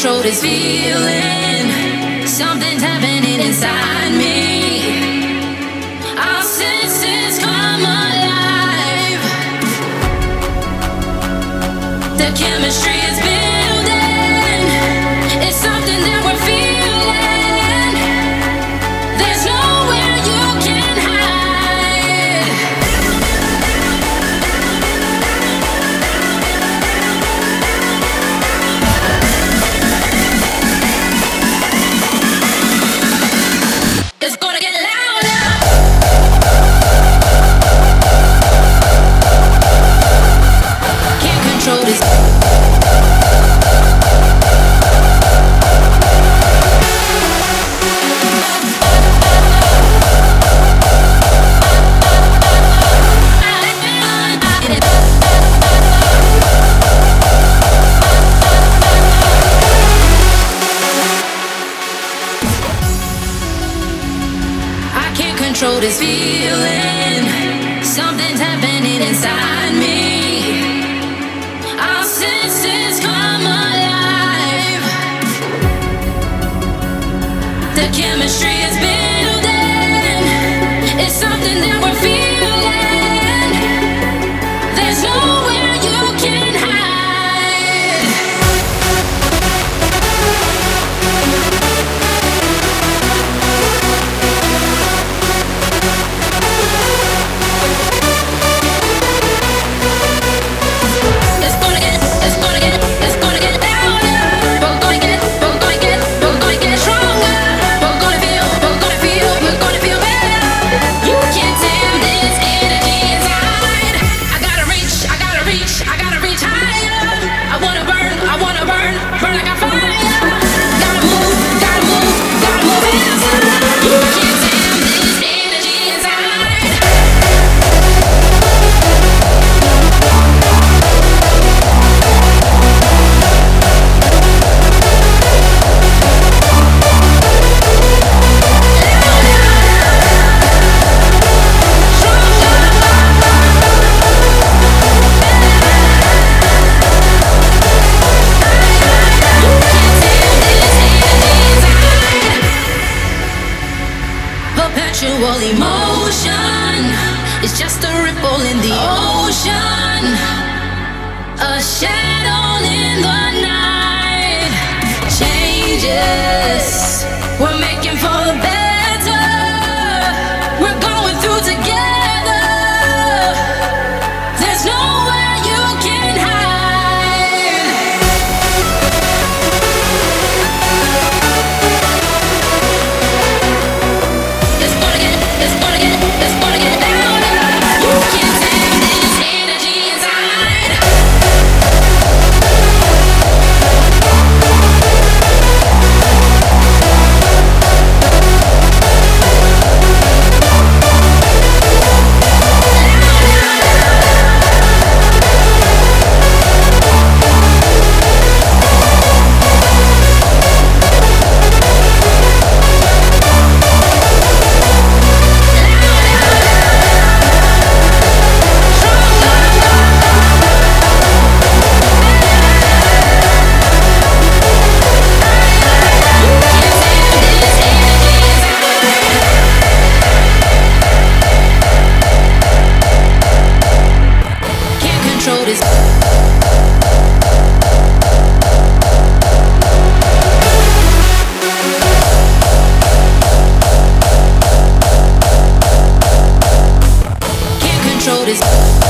control this feeling. Something's happening inside me. Our senses come alive. The chemistry is building. It's something that we're feeling. There's nowhere you can hide. It's gonna get louder. Can't control this. I can't control this feeling. Something's happening inside me. Our senses come alive. The chemistry is building. It's something that we're feeling. There's nowhere you can hide. It's gonna get louder. We're gonna get stronger. We're gonna feel better. You can't tame this energy inside. I gotta reach higher. I wanna burn like a fire. Gotta move faster. You can't tame this energy inside. Perpetual emotion. It's just a ripple in the ocean. A shadow in the night. Changes. We're making for the better. We're going through together. There's nowhere you can hide. It's gonna get louder. You can't tame this energy inside. Can't control this. Can't control this.